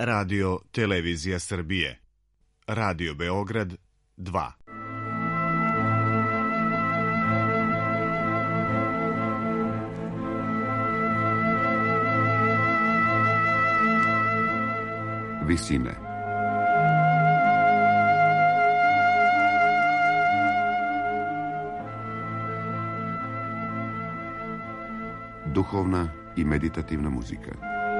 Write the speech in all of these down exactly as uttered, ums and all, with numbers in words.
Radio Televizija Srbije, Radio Beograd dva. Visine. Duhovna i meditativna muzika.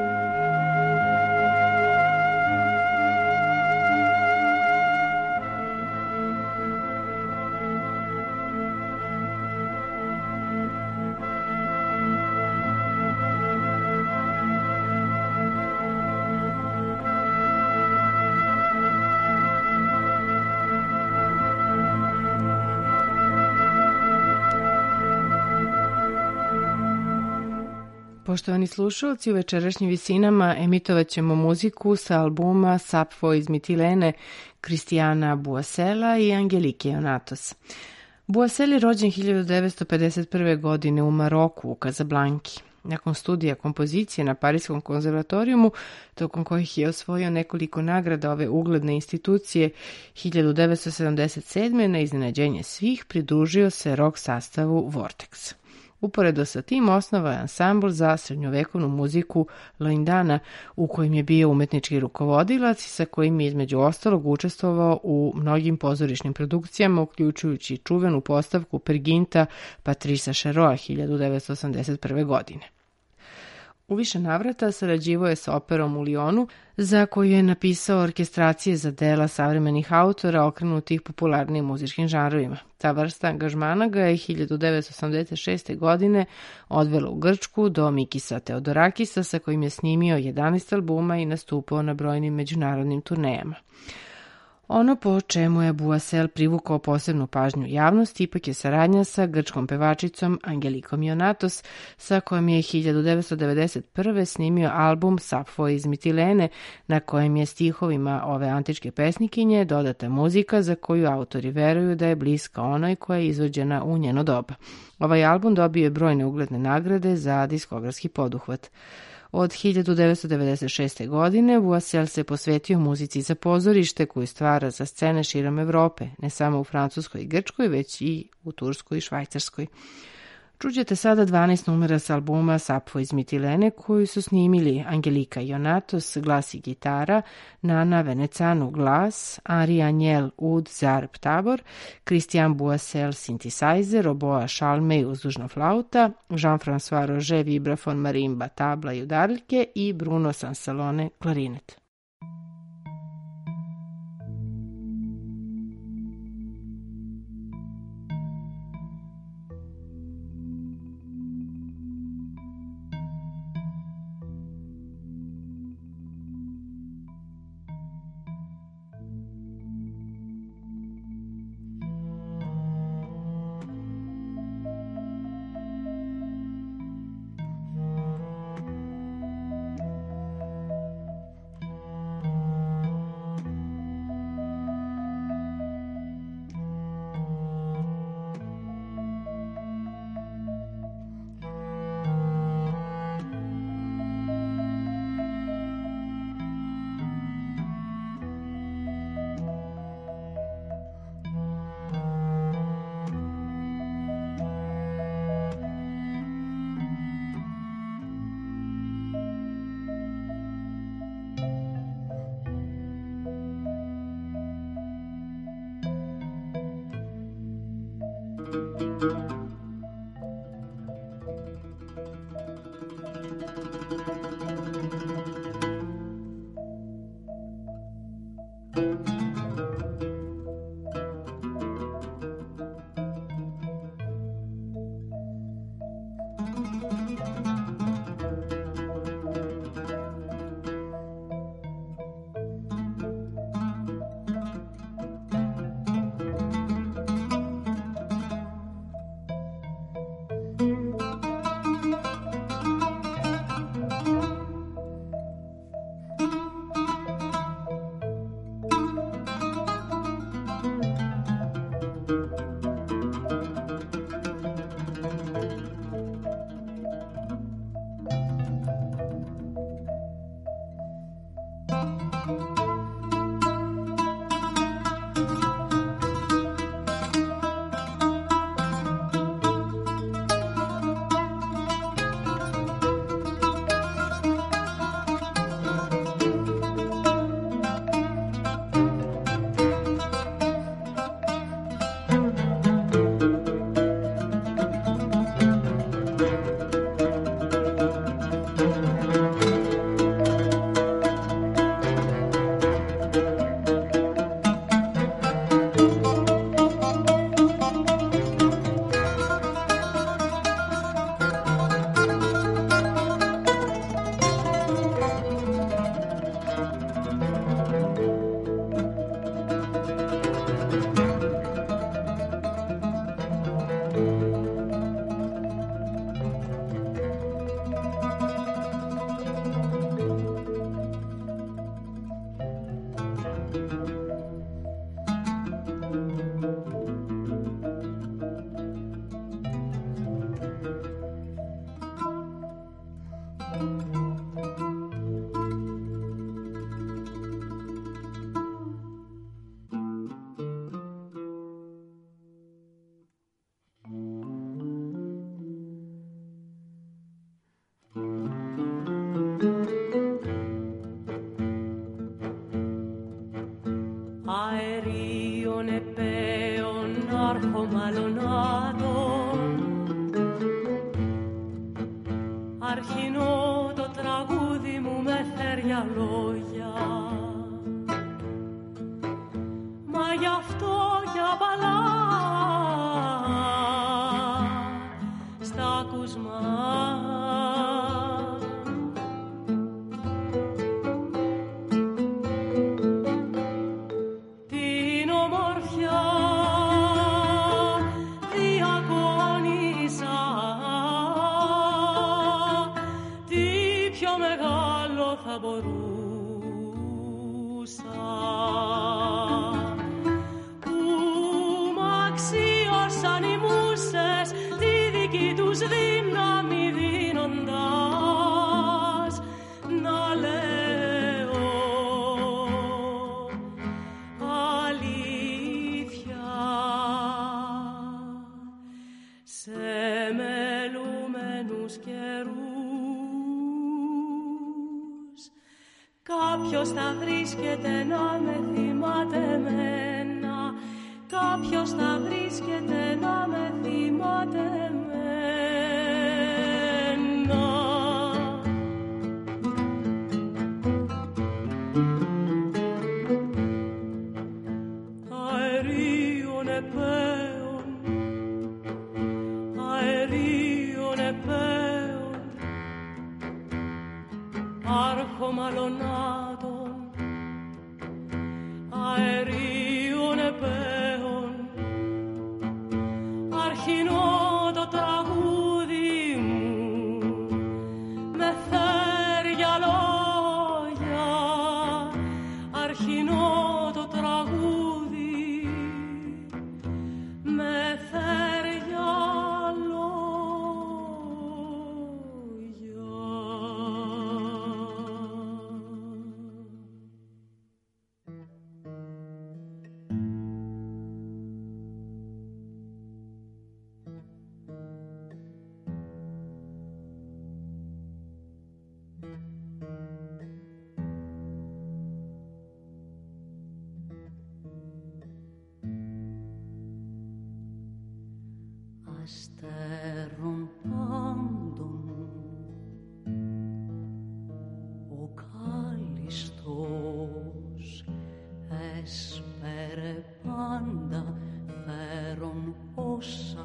Poštovani slušalci, u večerašnjim visinama emitovat ćemo muziku sa albuma Sapfo iz Mitilene Kristijana Buasela i Angelike Ionatos. Buasel je rođen hiljadu devetsto pedeset prve. godine u Maroku, u Kazablanki. Nakon studija kompozicije na Parijskom konzervatorijumu, tokom kojih je osvojio nekoliko nagrada ove ugledne institucije, hiljadu devetsto sedamdeset sedme. na iznenađenje svih pridružio se rock sastavu Vortex. Uporedo sa tim osnovao je ansambl za srednjovekovnu muziku Loindana, u kojem je bio umetnički rukovodilac i sa kojim je između ostalog učestvovao u mnogim pozorišnim produkcijama, uključujući čuvenu postavku Perginta Patrisa Cheroa hiljadu devetsto osamdeset prve. godine. U više navrata sarađivao je sa operom u Lionu, za koju je napisao orkestracije za dela savremenih autora okrenutih popularnim muzičkim žanrovima. Ta vrsta angažmana ga je hiljadu devetsto osamdeset šeste. godine odvela u Grčku do Mikisa Teodorakisa, sa kojim je snimio jedanaest albuma i nastupao na brojnim međunarodnim turnejama. Ono po čemu je Buasel privukao posebnu pažnju javnosti ipak je saradnja sa grčkom pevačicom Angelikom Ionatos, sa kojom je hiljadu devetsto devedeset prve. snimio album Sapfo iz Mitilene, na kojem je stihovima ove antičke pesnikinje dodata muzika za koju autori veruju da je bliska onoj koja je izvođena u njeno doba. Ovaj album dobio je brojne ugledne nagrade za diskografski poduhvat. Od hiljadu devetsto devedeset šeste. godine Buasel se posvetio muzici za pozorište koju stvara za scene širom Evrope, ne samo u Francuskoj i Grčkoj, već i u Turskoj i Švajcarskoj. Čućete sada dvanaest numera s albuma Sapfo iz Mitilene koju su snimili Angelika Ionatos, glas i gitara, Nana Venecanu, glas, Henri Agnel, ud, zarb, tabor, Christian Buasel, synthesizer, oboa, šalme i uzdužna flauta, Jean-François Roger, vibrafon, marimba, tabla i udarljke i Bruno Sansalone, klarinet. Αερίων επέων αρχομαλωνάτων, αρχινό το τραγούδι μου με θέρια λόγια, μα γι' αυτό για παλά στα ακούσμα. Θα μπορούσα που μ' αξίωσαν οι μουσες τη δική τους δύναμη δίνοντας να λέω αλήθεια σε μελούμενους καιρούς. Κάποιος θα βρίσκεται να με θυμάται εμένα, κάποιος θα βρίσκεται να με θυμάται εμένα. Αερίων επέων, αερίων επέων, αρχομαλωνάτων, αερίων επέων, αρχινό το τραγούδι μου με θέρια λόγια, αρχινό το τραγούδι με θέρια αστέρων πάντων ο κάλλιστος έσπερε πάντα φέρον όσα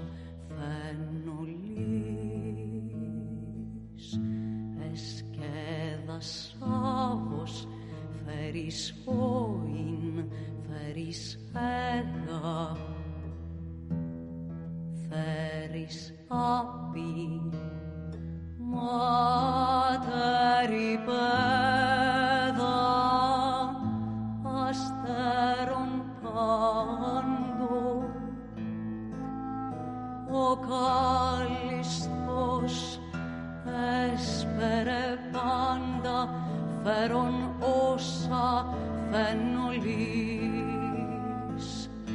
φαινολείς εσκέδασάβος φέρεις όιν φέρεις έδα φέρεις άπη μάτερη πέδα αστέρων πάντων ο κάλλιστος έσπερε πάντα φέρον όσα φαινολής.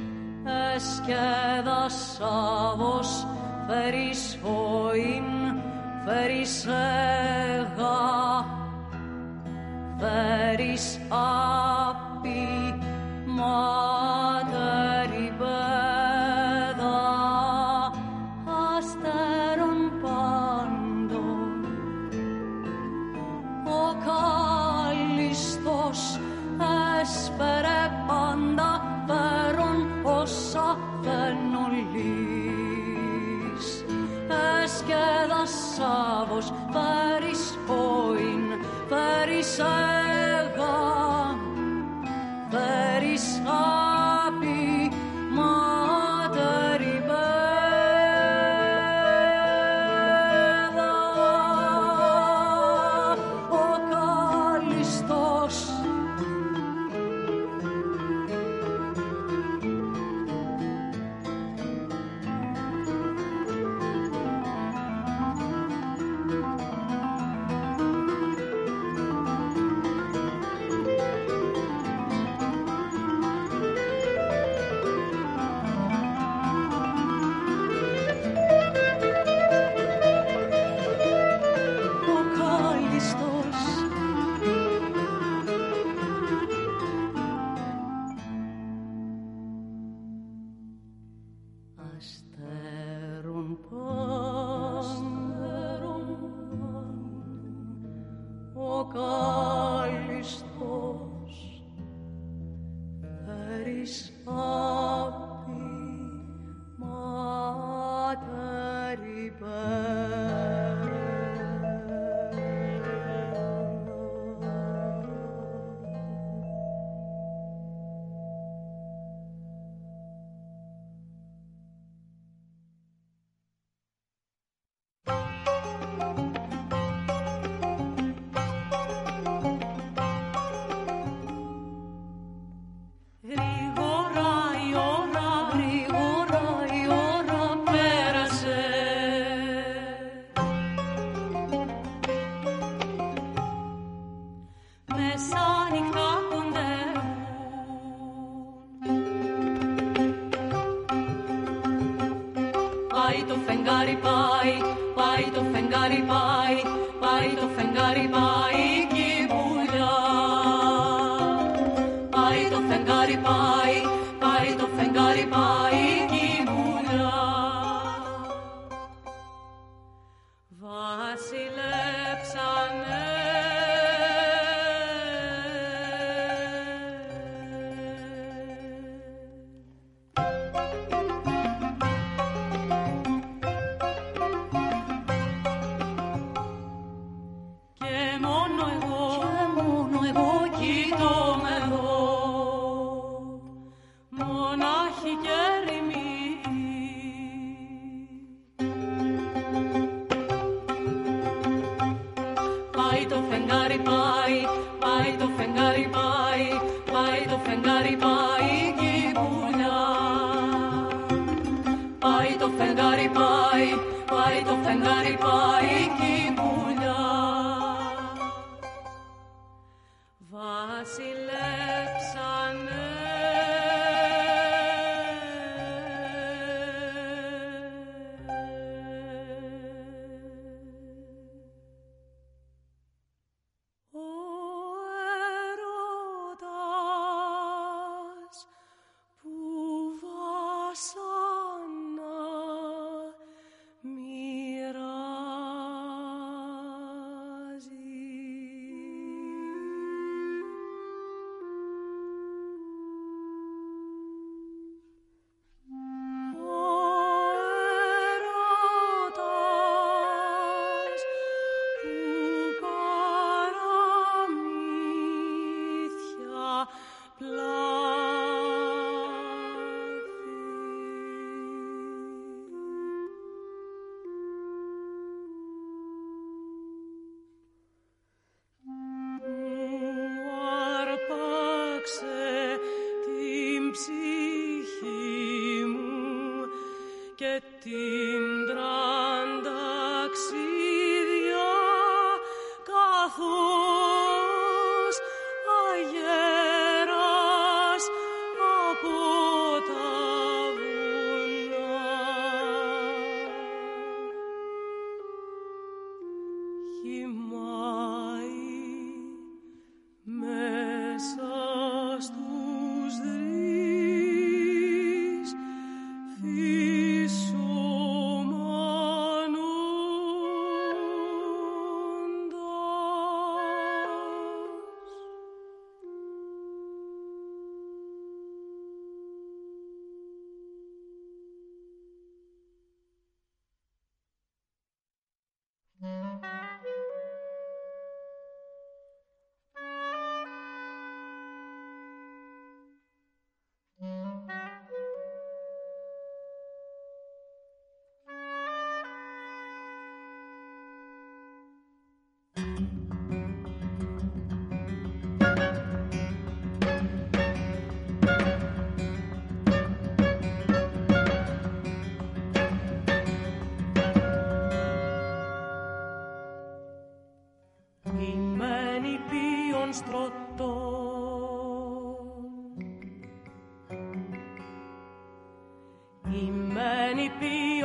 Εσκέδασαβος φέρεις φοήν, φέρεις έγα, φέρεις άπη, μάτερη πέδα, αστέρων πάντων. Ο κάλλιστος έσπερε πάντα φέρον όσα φαινολής. Εσκέδασαβος φέρεις φοήν, φέρεις έγα, φέρεις άπη, μάτερη πέδα. Ο κάλλιστος καθώς αγέ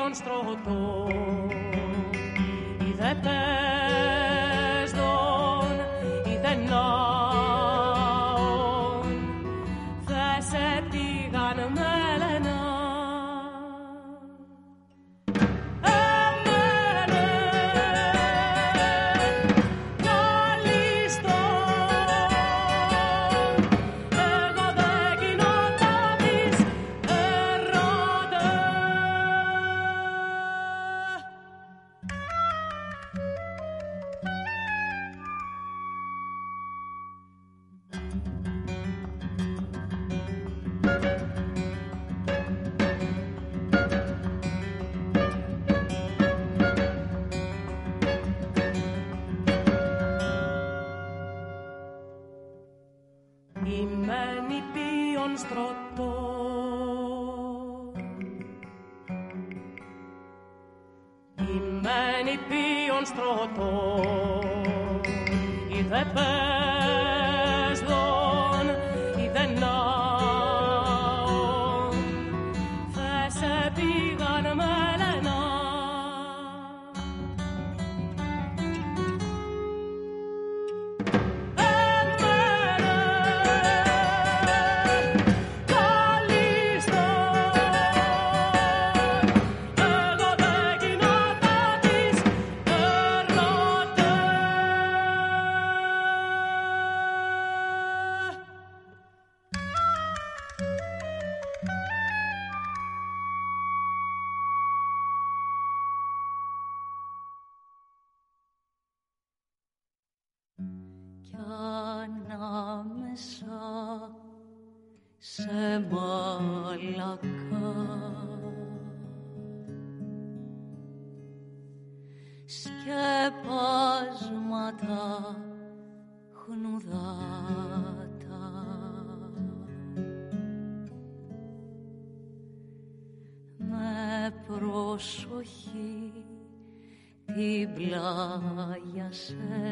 ποιον στρωτό είδε πέσδον, είδε ναόν, δε σε πήγαν μέλενα. Σε μαλακά σκεπάσματα χνουδάτα με προσοχή την πλάγια σε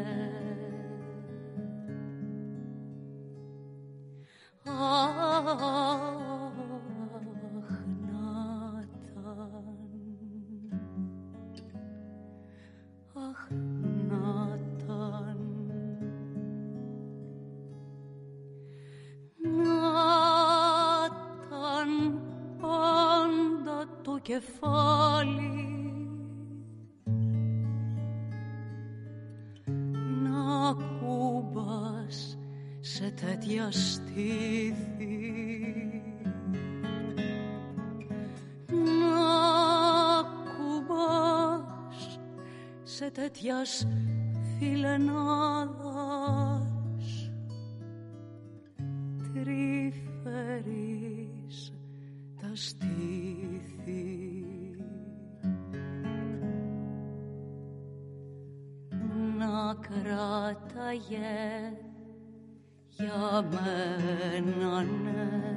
κεφάλι να κουμπάς σε τέτοια στήθη, να κουμπάς σε τέτοιας φιλενάδας τρυφερής τα στήθη. Να κράταγε για μένα, ναι,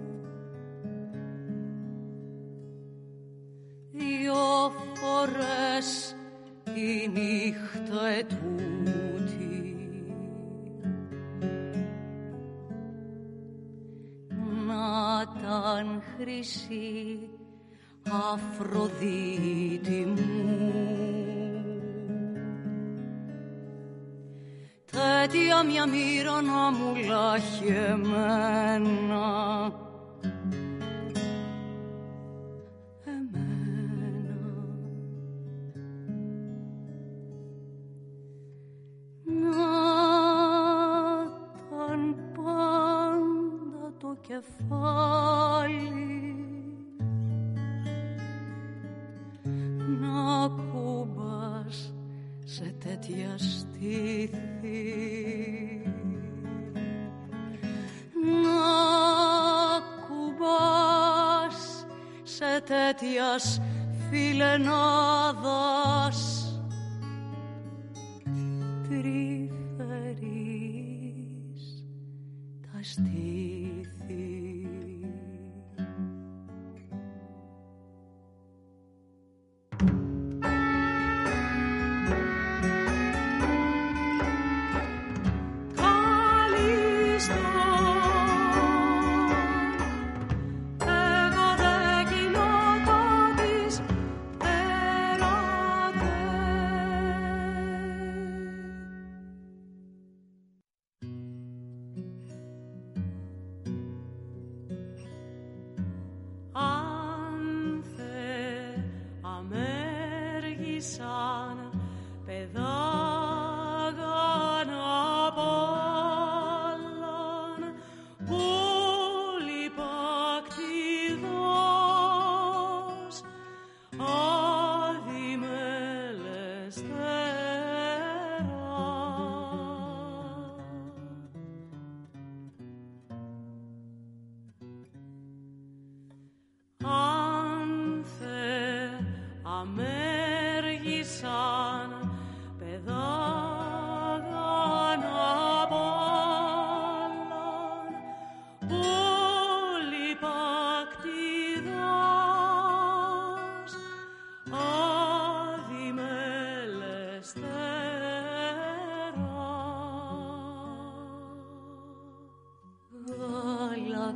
δύο φορές τη νύχτα ετούτη, να ήταν χρυσή Αφροδίτη μου, τέτοια μια μοίρα να μου λάχει εμένα, εμένα. Να ήταν πάντα το κεφάλι, να κουμπάς σε τέτοια στήθη, να κουμπάς σε τέτοιας φιλενάδας τρυφερής τα στήθη.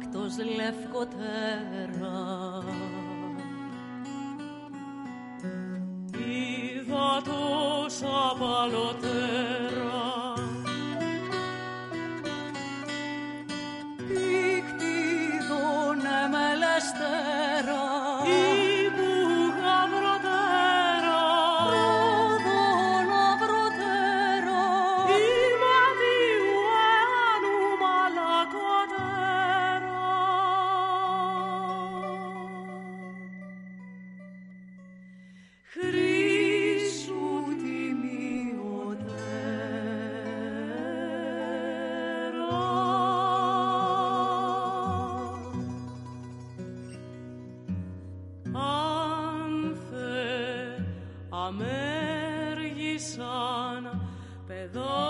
άκτος λευκοτέρα. Είδα τόσα παλωτέρα Ήκτιδον εμελεστέρα αμέργησαν παιδάγαν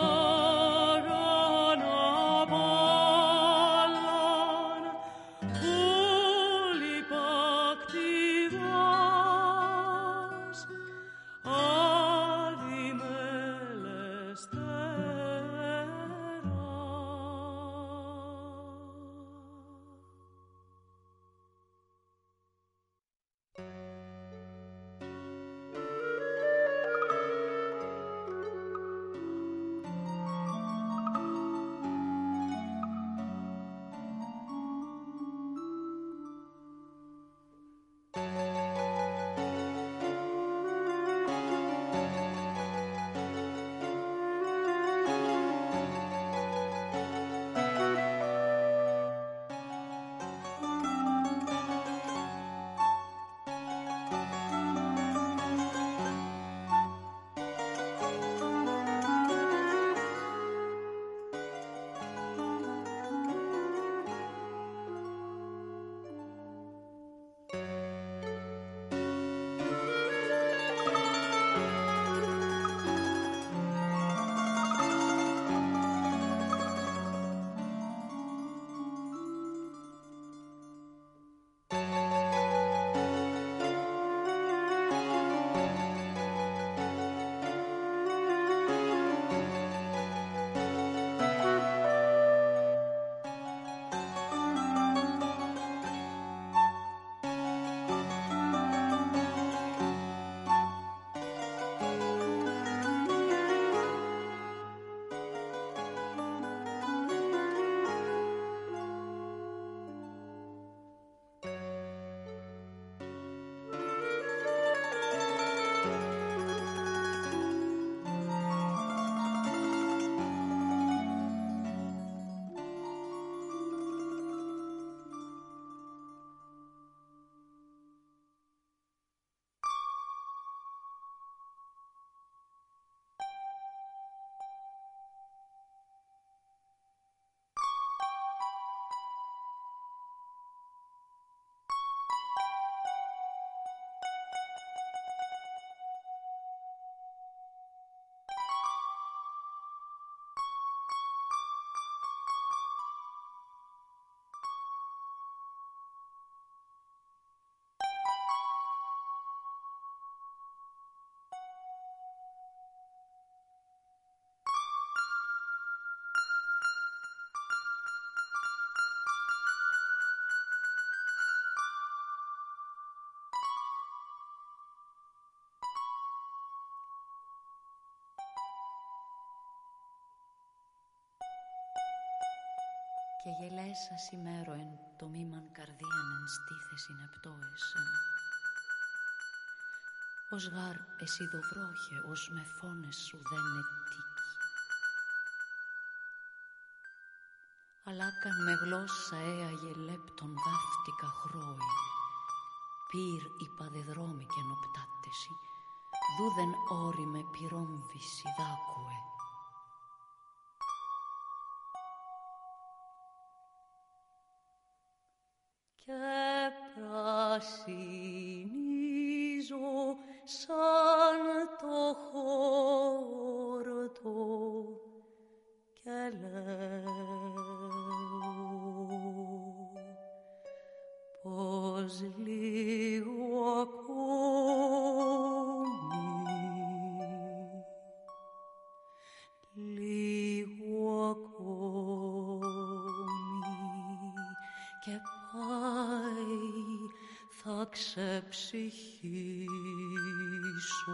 απάλλαν όλοι πακτιδάς αδιμελεστέρα. Και γελέσα σημέρο εν το μήμαν καρδίαν εν στήθεσιν επτόεσεν. Ως γάρ εσύ δοβρόχε, ως με φόνες σου δεν ετίκη. Αλλά καν με γλώσσα έαγε λέπτον δάφτικα χρώη. Πυρ υπαδεδρόμη και νοπτάτεση, δούδεν όρη με πυρόμβηση δάκουε. Και πρασινίζω σαν το χόρτο και λέω πως λίγο ακόμη, λίγο ακόμη και ξεψυχήσω.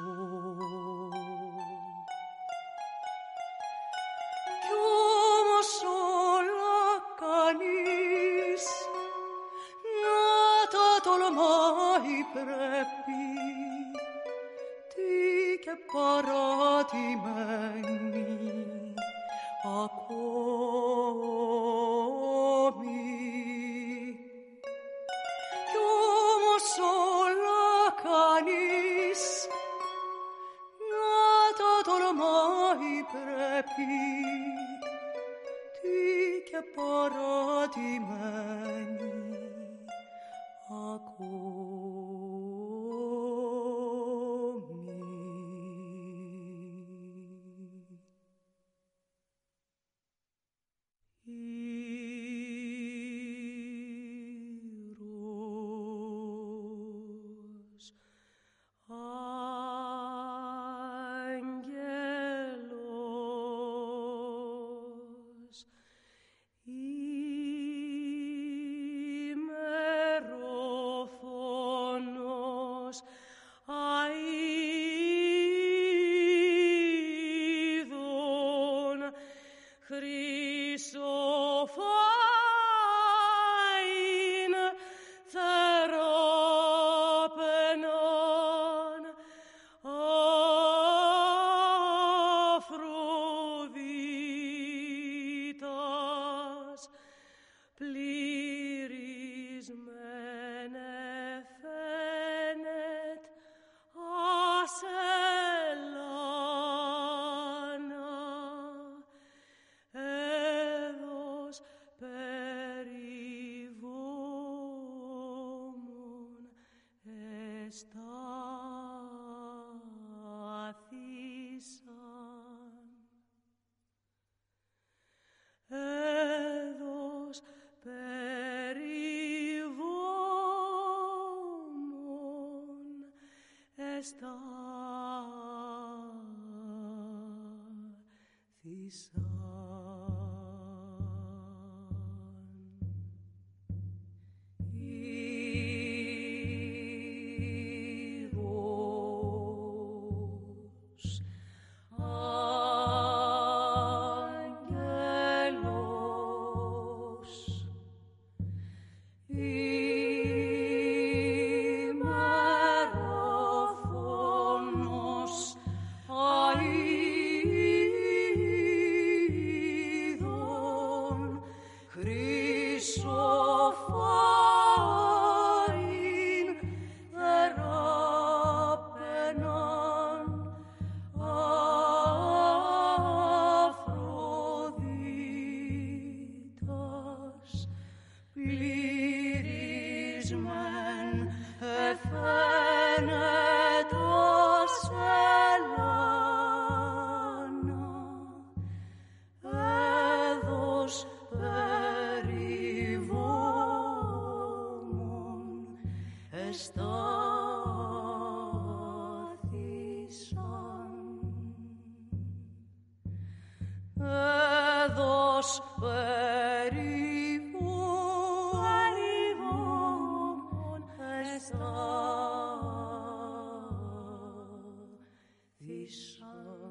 Κι όμως όλα κανείς να τα τολμάει πρέπει, τι και παρατημένη ακόμη. Κι όμως όλα κανείς να τα τολμάει πρέπει, τι και παρατημένη ακόμη. Έδος περιβόμων εστάθησαν. Έδος περιβόμων εστάθησαν.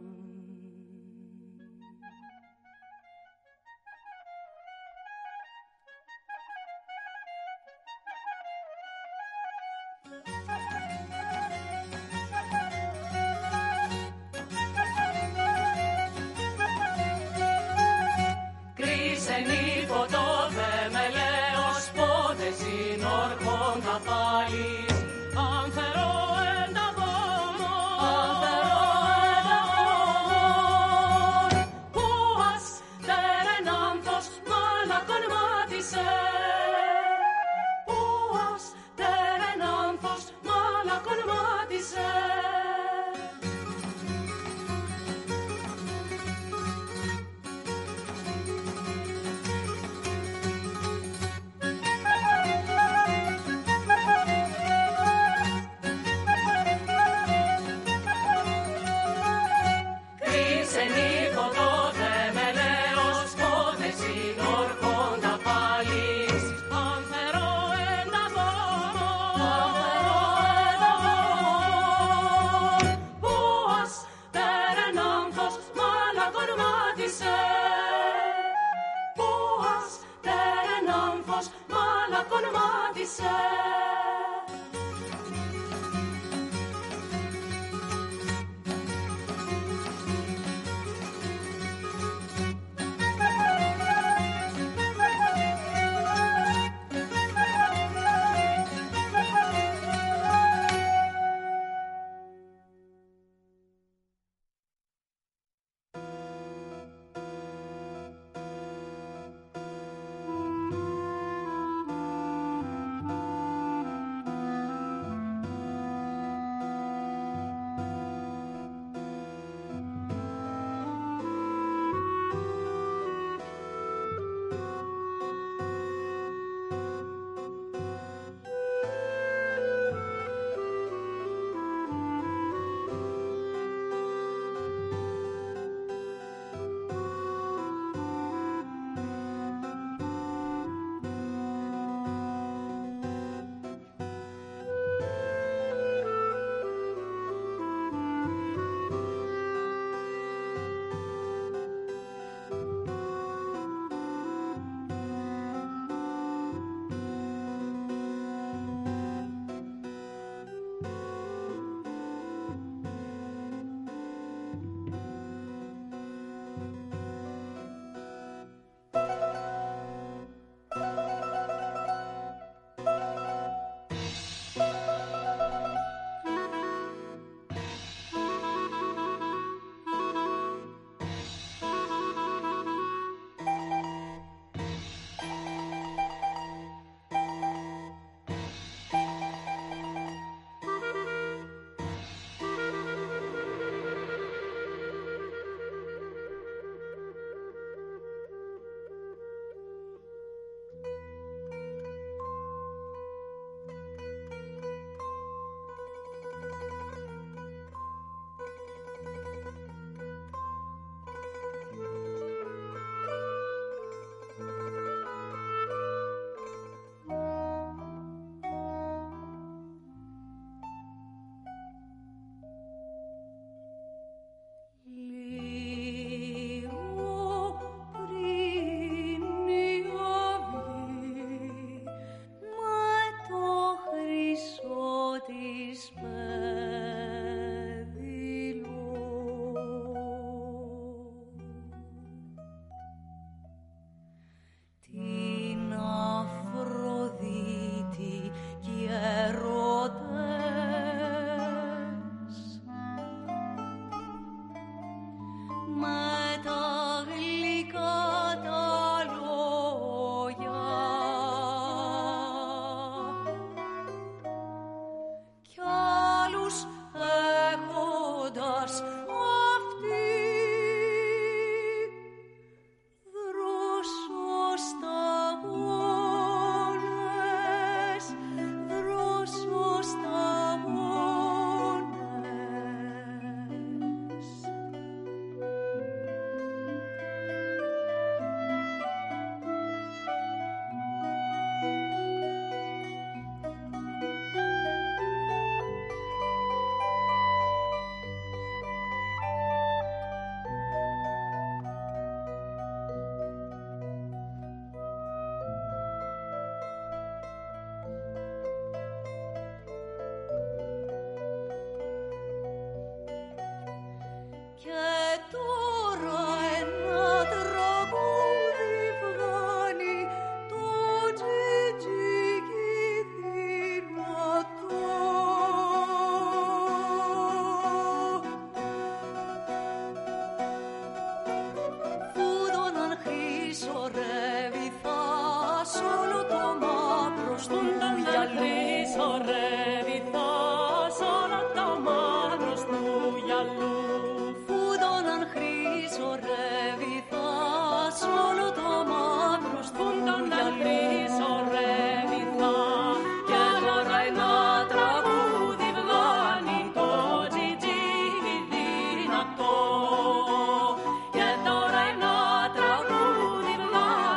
αίματος μάλακον μάτισε.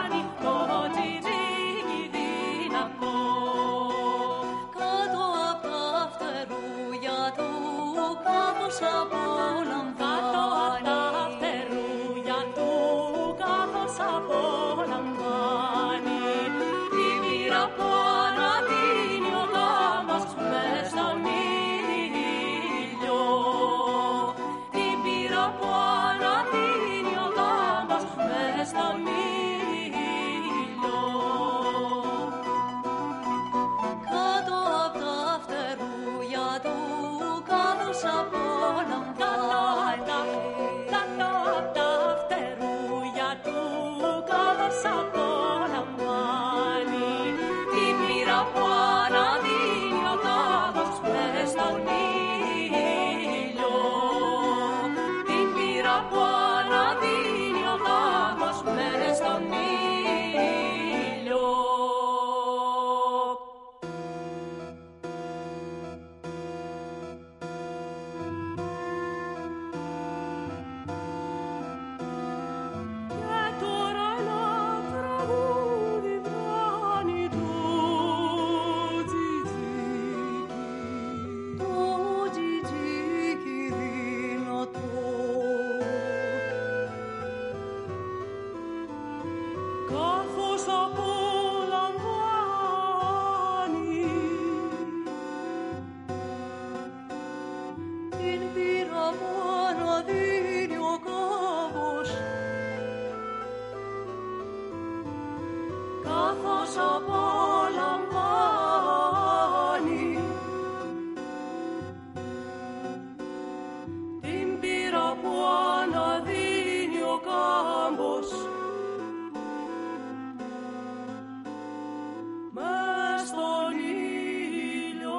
Κάτω απ' τα καθώς απολαμβάνει την πύρα που αναδίνει ο κάμπος μες στον ήλιο.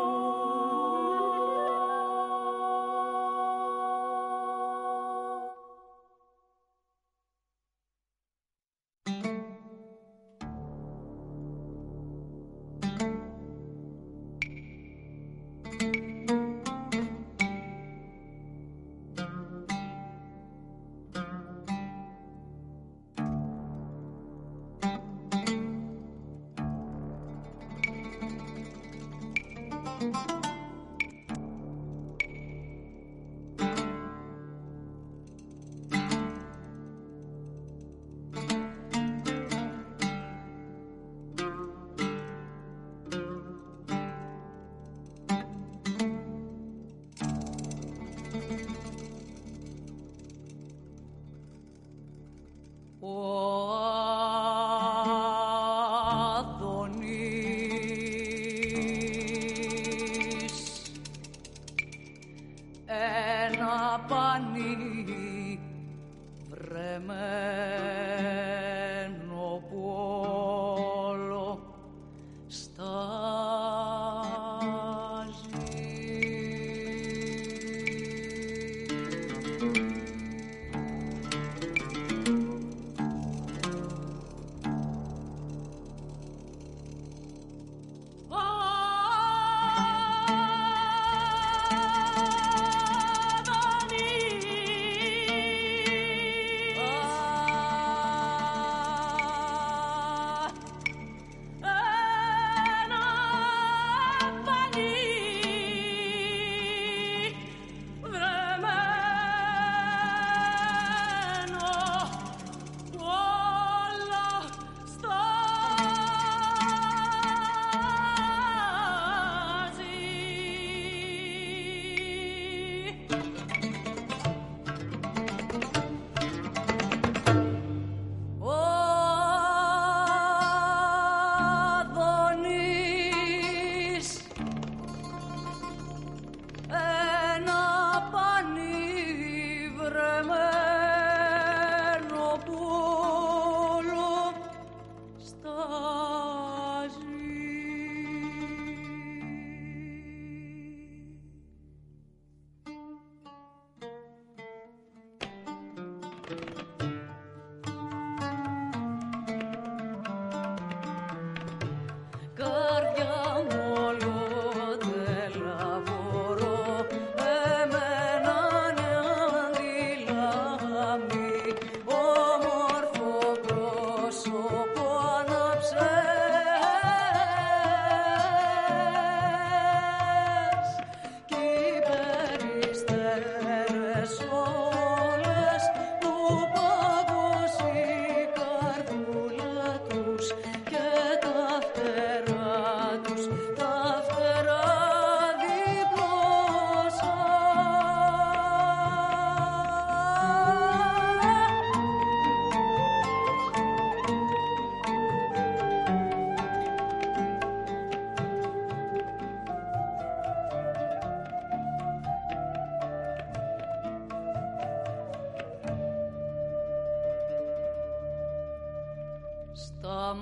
Στα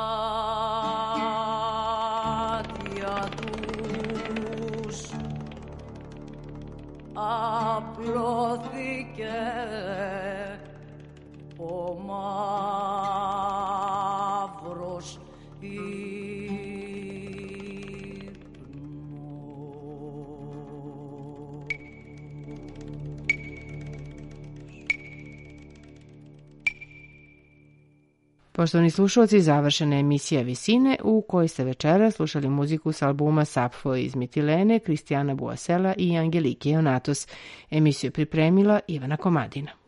μάτια τους απλώθηκε ο μαύρος Poštovani slušalci, završena je emisija Visine u kojoj ste večera slušali muziku s albuma Sapfo iz Mitilene, Kristijana Buasela i Angelike Ionatos. Emisiju je pripremila Ivana Komadina.